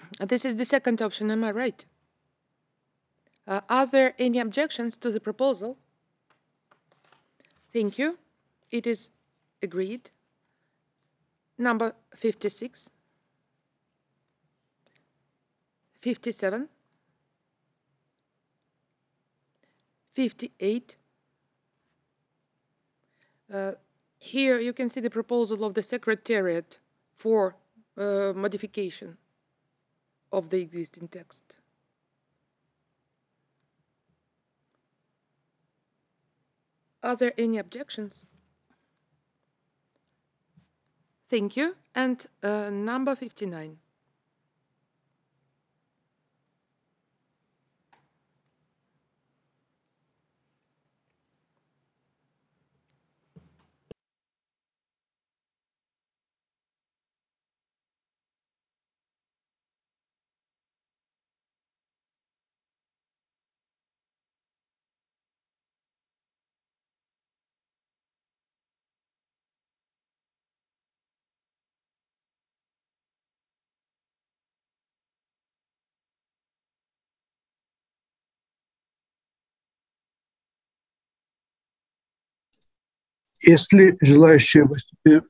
This is the second option, am I right? Are there any objections to the proposal? Thank you. It is agreed. Number 56, 57, 58. Here you can see the proposal of the Secretariat for modification of the existing text. Are there any objections? Thank you. And number 59. Есть ли желающие